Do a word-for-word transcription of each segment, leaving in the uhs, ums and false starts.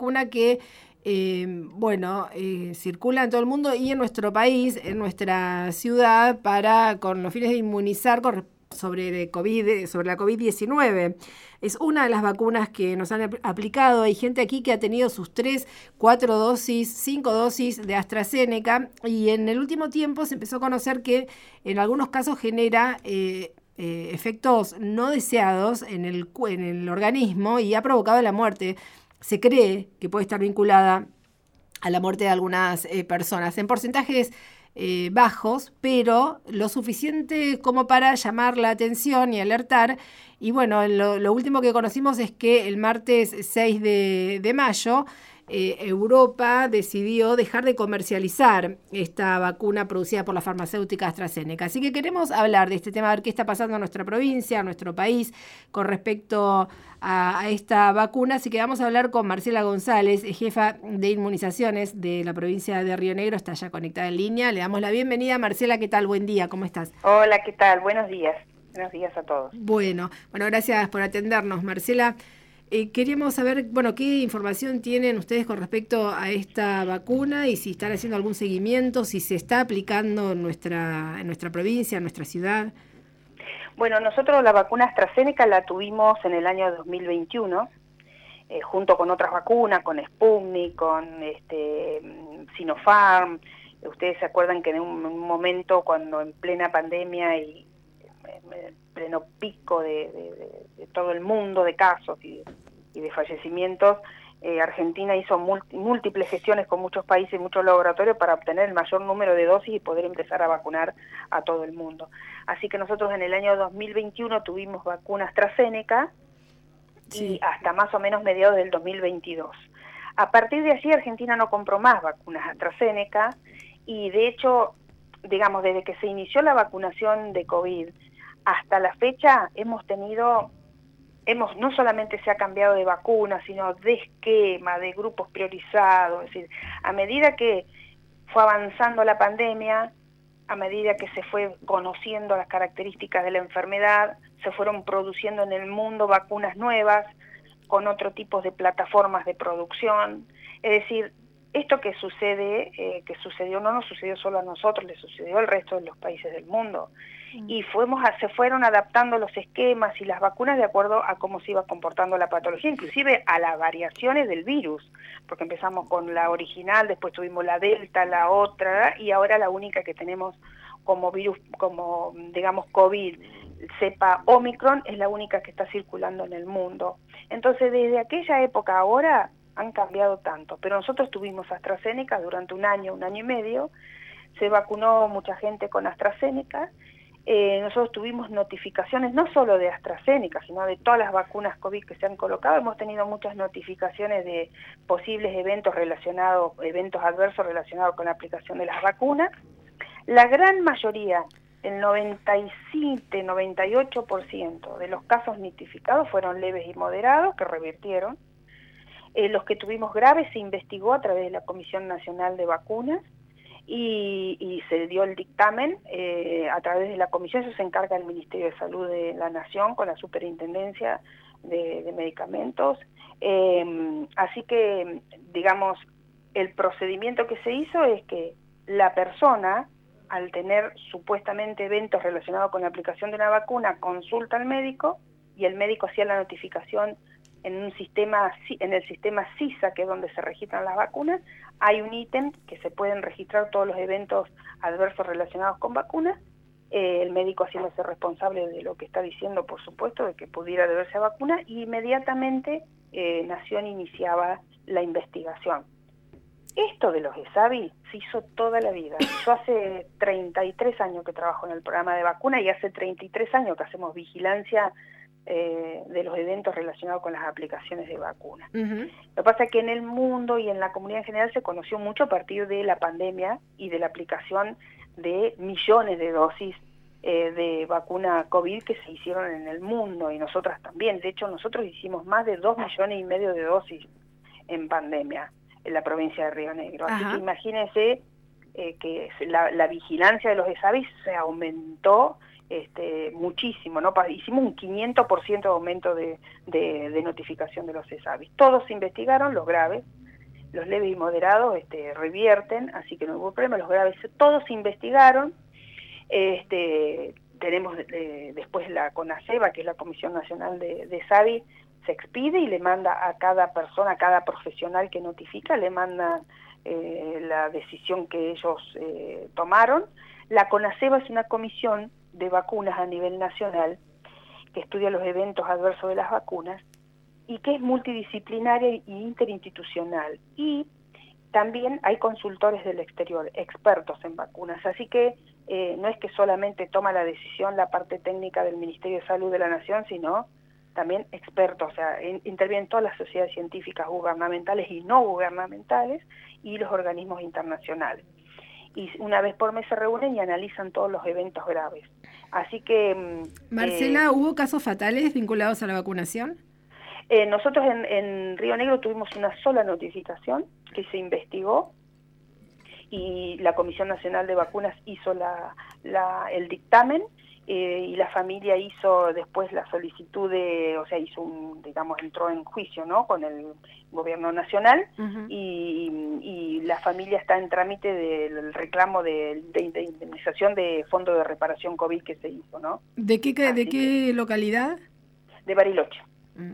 vacuna que, eh, bueno, eh, circula en todo el mundo y en nuestro país, en nuestra ciudad, para con los fines de inmunizar con, sobre, COVID, sobre la COVID diecinueve. Es una de las vacunas que nos han aplicado. Hay gente aquí que ha tenido sus tres, cuatro dosis, cinco dosis de AstraZeneca, y en el último tiempo se empezó a conocer que en algunos casos genera eh, eh, efectos no deseados en el, en el organismo y ha provocado la muerte. Se cree que puede estar vinculada a la muerte de algunas eh, personas en porcentajes eh, bajos, pero lo suficiente como para llamar la atención y alertar. Y bueno, lo, lo último que conocimos es que el martes seis de, de mayo eh, Europa decidió dejar de comercializar esta vacuna producida por la farmacéutica AstraZeneca. Así que queremos hablar de este tema, a ver qué está pasando en nuestra provincia, en nuestro país, con respecto a, a esta vacuna. Así que vamos a hablar con Marcela González, jefa de inmunizaciones de la provincia de Río Negro. Está ya conectada en línea. Le damos la bienvenida. Marcela, ¿qué tal? Buen día, ¿cómo estás? Hola, ¿qué tal? Buenos días. Buenos días a todos. Bueno, bueno, gracias por atendernos, Marcela. Eh, queríamos saber, bueno, qué información tienen ustedes con respecto a esta vacuna y si están haciendo algún seguimiento, si se está aplicando en nuestra, en nuestra provincia, en nuestra ciudad. Bueno, nosotros la vacuna AstraZeneca la tuvimos en el año dos mil veintiuno, eh, junto con otras vacunas, con Sputnik, con este, Sinopharm. Ustedes se acuerdan que en un, un momento, cuando en plena pandemia y en pleno pico de, de, de, de todo el mundo de casos y, y de fallecimientos, eh, Argentina hizo multi, múltiples gestiones con muchos países y muchos laboratorios para obtener el mayor número de dosis y poder empezar a vacunar a todo el mundo. Así que nosotros en el año dos mil veintiuno tuvimos vacuna AstraZeneca, sí, y hasta más o menos mediados del dos mil veintidós. A partir de allí Argentina no compró más vacunas AstraZeneca y de hecho, digamos, desde que se inició la vacunación de COVID hasta la fecha hemos tenido, hemos no solamente se ha cambiado de vacuna, sino de esquema, de grupos priorizados. Es decir, a medida que fue avanzando la pandemia, a medida que se fue conociendo las características de la enfermedad, se fueron produciendo en el mundo vacunas nuevas, con otro tipo de plataformas de producción. Es decir, esto que sucede, eh, que sucedió, no nos sucedió solo a nosotros, le sucedió al resto de los países del mundo. Y fuimos a, se fueron adaptando los esquemas y las vacunas de acuerdo a cómo se iba comportando la patología, inclusive a las variaciones del virus, porque empezamos con la original, después tuvimos la Delta, la otra, y ahora la única que tenemos como virus, como digamos COVID, cepa Omicron, es la única que está circulando en el mundo. Entonces, desde aquella época a ahora han cambiado tanto, pero nosotros tuvimos AstraZeneca durante un año, un año y medio, se vacunó mucha gente con AstraZeneca. Eh, nosotros tuvimos notificaciones no solo de AstraZeneca, sino de todas las vacunas COVID que se han colocado. Hemos tenido muchas notificaciones de posibles eventos relacionados, eventos adversos relacionados con la aplicación de las vacunas. La gran mayoría, el noventa y siete, noventa y ocho por ciento de los casos notificados fueron leves y moderados, que revirtieron. Eh, los que tuvimos graves se investigó a través de la Comisión Nacional de Vacunas, Y, y se dio el dictamen eh, a través de la comisión. Eso se encarga el Ministerio de Salud de la Nación con la Superintendencia de, de Medicamentos. Eh, así que, digamos, el procedimiento que se hizo es que la persona, al tener supuestamente eventos relacionados con la aplicación de una vacuna, consulta al médico y el médico hacía la notificación en un sistema, en el sistema CISA, que es donde se registran las vacunas. Hay un ítem que se pueden registrar todos los eventos adversos relacionados con vacunas, eh, el médico haciéndose responsable de lo que está diciendo, por supuesto, de que pudiera deberse a vacuna, y inmediatamente eh, Nación iniciaba la investigación. Esto de los ESAVI se hizo toda la vida. Yo hace treinta y tres años que trabajo en el programa de vacuna y hace treinta y tres años que hacemos vigilancia Eh, de los eventos relacionados con las aplicaciones de vacunas. Uh-huh. Lo que pasa es que en el mundo y en la comunidad en general se conoció mucho a partir de la pandemia y de la aplicación de millones de dosis eh, de vacuna COVID que se hicieron en el mundo, y nosotras también. De hecho, nosotros hicimos más de dos millones y medio de dosis en pandemia en la provincia de Río Negro. Así uh-huh. que imagínense eh, que la, la vigilancia de los ESAVI se aumentó este, muchísimo, ¿no? Hicimos un quinientos por ciento de aumento de, de, de notificación de los CESAVIS. Todos se investigaron, los graves, los leves y moderados este, revierten, así que no hubo problema, los graves todos se investigaron. Este, tenemos eh, después la CONASEBA, que es la Comisión Nacional de, de SAVI, se expide y le manda a cada persona, a cada profesional que notifica, le manda eh, la decisión que ellos eh, tomaron. La CONASEBA es una comisión de vacunas a nivel nacional que estudia los eventos adversos de las vacunas y que es multidisciplinaria e interinstitucional. Y también hay consultores del exterior, expertos en vacunas, así que eh, no es que solamente toma la decisión la parte técnica del Ministerio de Salud de la Nación, sino también expertos, o sea, in, intervienen todas las sociedades científicas gubernamentales y no gubernamentales y los organismos internacionales. Y una vez por mes se reúnen y analizan todos los eventos graves. Así que... Marcela, eh, ¿hubo casos fatales vinculados a la vacunación? Eh, nosotros en, en Río Negro tuvimos una sola notificación que se investigó y la Comisión Nacional de Vacunas hizo la, la, el dictamen eh, y la familia hizo después la solicitud de, o sea, hizo un, digamos, entró en juicio, ¿no?, con el gobierno nacional. Uh-huh. y, y la familia está en trámite del reclamo de, de, de indemnización de fondo de reparación COVID que se hizo, ¿no? ¿De qué, de qué que, localidad? De Bariloche. Uh.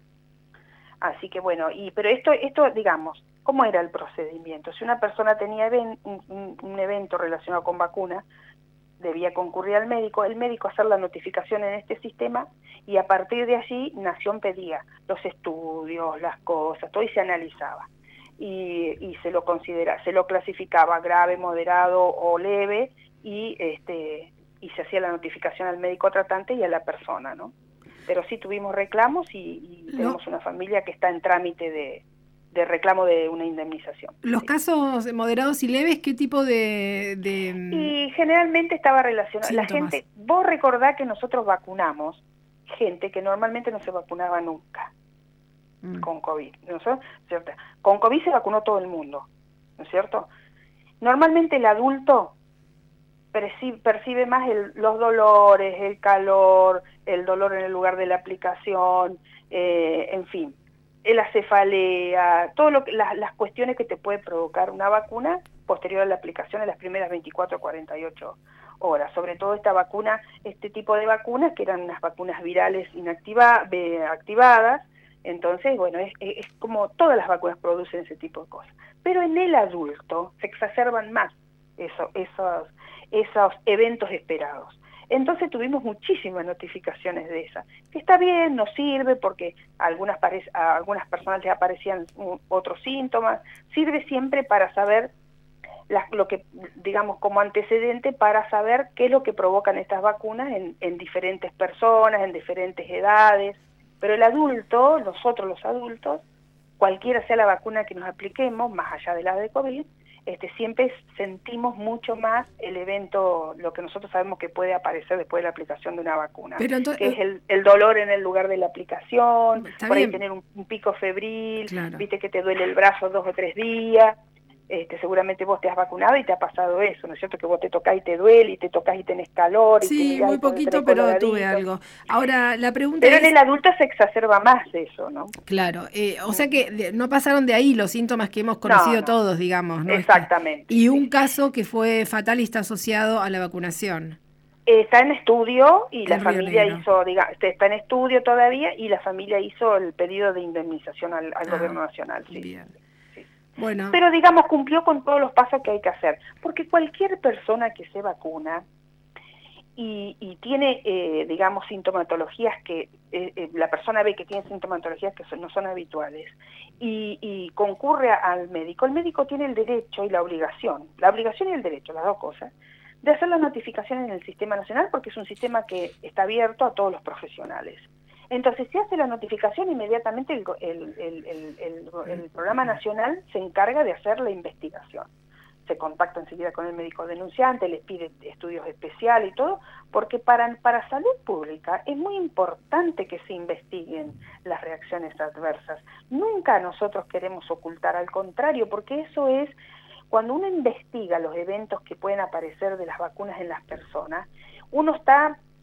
Así que bueno, y pero esto, esto digamos, ¿cómo era el procedimiento? Si una persona tenía even, un, un evento relacionado con vacuna, debía concurrir al médico, el médico hacer la notificación en este sistema y a partir de allí Nación pedía los estudios, las cosas, todo y se analizaba. Y, y se lo considera, se lo clasificaba grave, moderado o leve y este y se hacía la notificación al médico tratante y a la persona, ¿no? Pero sí tuvimos reclamos y, y tenemos no. una familia que está en trámite de, de reclamo de una indemnización. ¿Los sí. casos moderados y leves qué tipo de...? de y generalmente estaba relacionado. Síntomas. La gente, vos recordá que nosotros vacunamos gente que normalmente no se vacunaba nunca mm. con COVID, ¿no es cierto? Con COVID se vacunó todo el mundo, ¿no es cierto? Normalmente el adulto percibe, percibe más el, los dolores, el calor, el dolor en el lugar de la aplicación, eh, en fin, la cefalea, todo lo que, las, las cuestiones que te puede provocar una vacuna posterior a la aplicación en las primeras veinticuatro a cuarenta y ocho horas. Sobre todo esta vacuna, este tipo de vacunas que eran unas vacunas virales inactiva, activadas, entonces, bueno, es, es como todas las vacunas producen ese tipo de cosas. Pero en el adulto se exacerban más eso, esos, esos eventos esperados. Entonces tuvimos muchísimas notificaciones de esas, que está bien, nos sirve porque a algunas, a algunas personas les aparecían otros síntomas, sirve siempre para saber las, lo que, digamos, como antecedente para saber qué es lo que provocan estas vacunas en, en diferentes personas, en diferentes edades, pero el adulto, nosotros los adultos, cualquiera sea la vacuna que nos apliquemos, más allá de la de COVID, Este, siempre sentimos mucho más el evento, lo que nosotros sabemos que puede aparecer después de la aplicación de una vacuna, Pero entonces, que es el, el dolor en el lugar de la aplicación, por bien. ahí tener un, un pico febril, claro. viste que te duele el brazo dos o tres días, este, seguramente vos te has vacunado y te ha pasado eso, ¿no es cierto? Que vos te tocás y te duele, y te tocás y tenés calor. Sí, y te muy poquito, pero tuve algo. Ahora, la pregunta Pero es... en el adulto se exacerba más eso, ¿no? Claro, eh, o sea que de, no pasaron de ahí los síntomas que hemos conocido no, no. todos, digamos, ¿no? Exactamente. Y un sí. caso que fue fatal y está asociado a la vacunación. Está en estudio y la en familia hizo, diga, está en estudio todavía y la familia hizo el pedido de indemnización al, al ah, gobierno nacional. Sí. Bien. Bueno. Pero digamos cumplió con todos los pasos que hay que hacer, porque cualquier persona que se vacuna y, y tiene, eh, digamos, sintomatologías que eh, eh, la persona ve que tiene sintomatologías que son, no son habituales y, y concurre al médico, el médico tiene el derecho y la obligación, la obligación y el derecho, las dos cosas, de hacer las notificaciones en el sistema nacional porque es un sistema que está abierto a todos los profesionales. Entonces, si hace la notificación, inmediatamente el, el, el, el, el, el programa nacional se encarga de hacer la investigación. Se contacta enseguida con el médico denunciante, les pide estudios especiales y todo, porque para, para salud pública es muy importante que se investiguen las reacciones adversas. Nunca nosotros queremos ocultar, al contrario, porque eso es, cuando uno investiga los eventos que pueden aparecer de las vacunas en las personas, uno está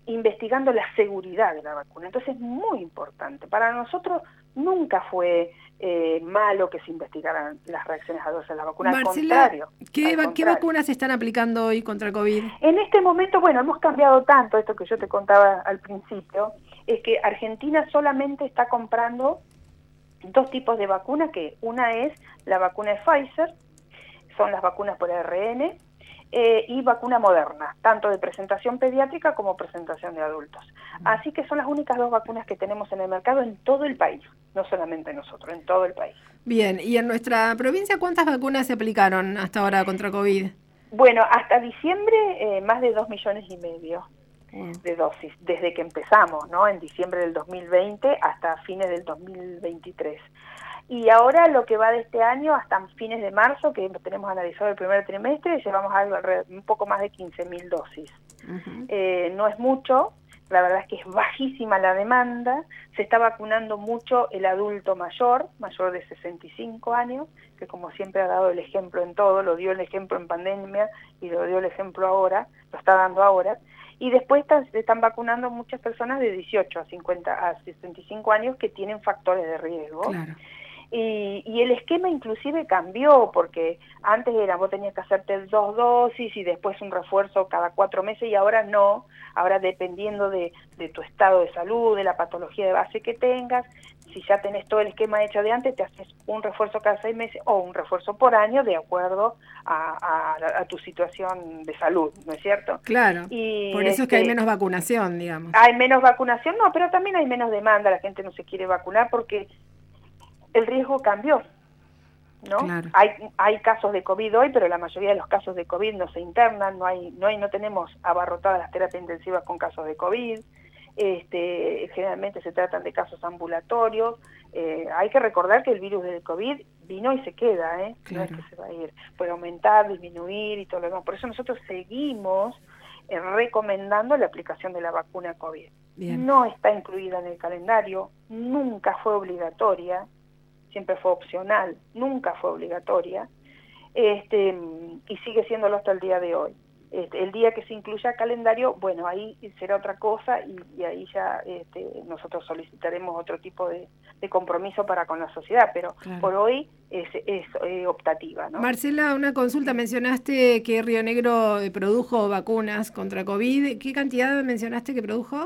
investigando la seguridad de la vacuna. Entonces es muy importante. Para nosotros nunca fue eh, malo que se investigaran las reacciones adversas de la vacuna. Marcela, al contrario. ¿qué, al va, contrario. ¿qué vacunas se están aplicando hoy contra el COVID? En este momento, bueno, hemos cambiado tanto, esto que yo te contaba al principio, es que Argentina solamente está comprando dos tipos de vacunas, que una es la vacuna de Pfizer, son las vacunas por A R N, eh, y vacuna Moderna, tanto de presentación pediátrica como presentación de adultos. Así que son las únicas dos vacunas que tenemos en el mercado en todo el país, no solamente nosotros, en todo el país. Bien, ¿y en nuestra provincia cuántas vacunas se aplicaron hasta ahora contra COVID? Bueno, hasta diciembre eh, más de dos millones y medio de dosis, desde que empezamos, ¿no? En diciembre del dos mil veinte hasta fines del dos mil veintitrés. Y ahora lo que va de este año hasta fines de marzo, que tenemos analizado el primer trimestre, llevamos algo alrededor, un poco más de quince mil dosis. Uh-huh. eh, no es mucho, la verdad es que es bajísima la demanda, se está vacunando mucho el adulto mayor, mayor de sesenta y cinco años, que como siempre ha dado el ejemplo en todo, lo dio el ejemplo en pandemia y lo dio el ejemplo ahora, lo está dando ahora. Y después están, se están vacunando muchas personas de dieciocho a cincuenta a sesenta y cinco años que tienen factores de riesgo. Claro. Y, y el esquema inclusive cambió, porque antes era vos tenías que hacerte dos dosis y después un refuerzo cada cuatro meses, y ahora no. Ahora, dependiendo de, de tu estado de salud, de la patología de base que tengas, si ya tenés todo el esquema hecho de antes, te haces un refuerzo cada seis meses o un refuerzo por año de acuerdo a, a, a tu situación de salud, ¿no es cierto? Claro, y por eso este, es que hay menos vacunación, digamos. Hay menos vacunación, no, pero también hay menos demanda, la gente no se quiere vacunar porque el riesgo cambió, ¿no? Claro. Hay hay casos de COVID hoy, pero la mayoría de los casos de COVID no se internan, no hay no hay no tenemos abarrotadas las terapias intensivas con casos de COVID. Este, generalmente se tratan de casos ambulatorios. Eh, hay que recordar que el virus del COVID vino y se queda, ¿eh? Claro. No es que se va a ir, puede aumentar, disminuir y todo lo demás. Por eso nosotros seguimos eh, recomendando la aplicación de la vacuna COVID. Bien. No está incluida en el calendario, nunca fue obligatoria, siempre fue opcional, nunca fue obligatoria, este, y sigue siéndolo hasta el día de hoy. Este, el día que se incluya calendario, bueno, ahí será otra cosa y, y ahí ya este, nosotros solicitaremos otro tipo de, de compromiso para con la sociedad, pero claro, por hoy es, es eh, optativa, ¿no? Marcela, una consulta, mencionaste que Río Negro produjo vacunas contra COVID, ¿qué cantidad mencionaste que produjo?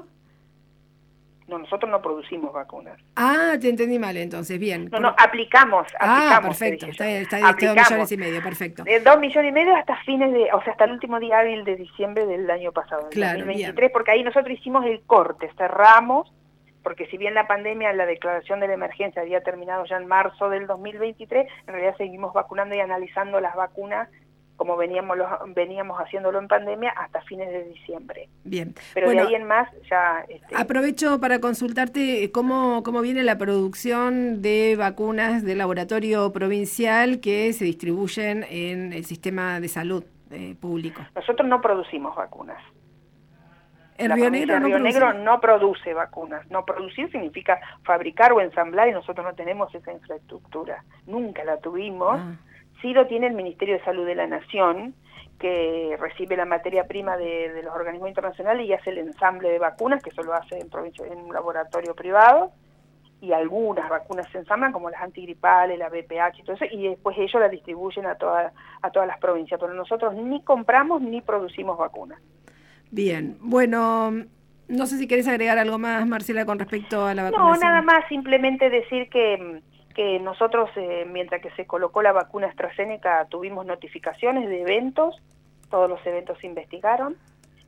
No, nosotros no producimos vacunas. Ah, te entendí mal entonces, bien. No, Por... no, aplicamos, aplicamos. Ah, perfecto, está, está, está dos millones y medio, perfecto. De dos millones y medio hasta fines de, o sea, hasta el último día hábil de diciembre del año pasado, claro, dos mil veintitrés, bien. Porque ahí nosotros hicimos el corte, cerramos, porque si bien la pandemia, la declaración de la emergencia había terminado ya en marzo del dos mil veintitrés, en realidad seguimos vacunando y analizando las vacunas como veníamos los, veníamos haciéndolo en pandemia hasta fines de diciembre. Bien. Pero bueno, de ahí en más ya... Este... Aprovecho para consultarte cómo, cómo viene la producción de vacunas del laboratorio provincial que se distribuyen en el sistema de salud eh, público. Nosotros no producimos vacunas. ¿El la Río Negro no Río produce? Negro no produce vacunas. No producir significa fabricar o ensamblar y nosotros no tenemos esa infraestructura. Nunca la tuvimos. Ah. Sí lo tiene el Ministerio de Salud de la Nación, que recibe la materia prima de, de los organismos internacionales y hace el ensamble de vacunas, que eso lo hace en, provincia, en un laboratorio privado, y algunas vacunas se ensamblan, como las antigripales, la B P H y todo eso, y después ellos las distribuyen a, toda, a todas las provincias, pero nosotros ni compramos ni producimos vacunas. Bien, bueno, no sé si querés agregar algo más, Marcela, con respecto a la vacunación. No, nada más, simplemente decir que... que nosotros, eh, mientras que se colocó la vacuna AstraZeneca, tuvimos notificaciones de eventos, todos los eventos se investigaron,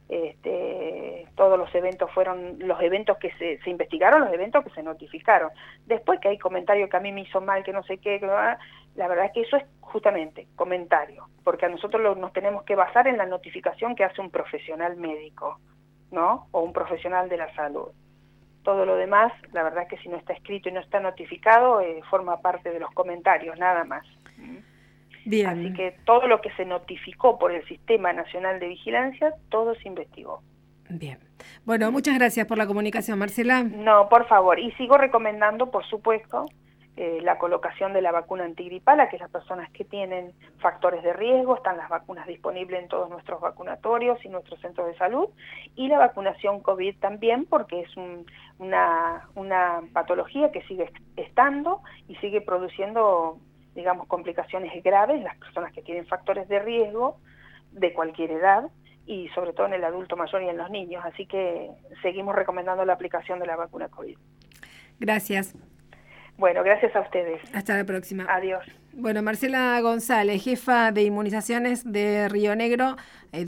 este, todos los eventos fueron, los eventos que se, se investigaron, los eventos que se notificaron. Después que hay comentarios que a mí me hizo mal, que no sé qué, que, la verdad es que eso es justamente comentario, porque a nosotros lo, nos tenemos que basar en la notificación que hace un profesional médico, ¿no? O un profesional de la salud. Todo lo demás, la verdad es que si no está escrito y no está notificado, eh, forma parte de los comentarios, nada más. Bien. Así que todo lo que se notificó por el Sistema Nacional de Vigilancia, todo se investigó. Bien. Bueno, muchas gracias por la comunicación, Marcela. No, por favor. Y sigo recomendando, por supuesto, eh, la colocación de la vacuna antigripal a aquellas personas que tienen factores de riesgo. Están las vacunas disponibles en todos nuestros vacunatorios y nuestros centros de salud, y la vacunación COVID también, porque es un, una, una patología que sigue estando y sigue produciendo, digamos, complicaciones graves en las personas que tienen factores de riesgo de cualquier edad, y sobre todo en el adulto mayor y en los niños. Así que seguimos recomendando la aplicación de la vacuna COVID. Gracias. Bueno, gracias a ustedes. Hasta la próxima. Adiós. Bueno, Marcela González, jefa de inmunizaciones de Río Negro. Eh,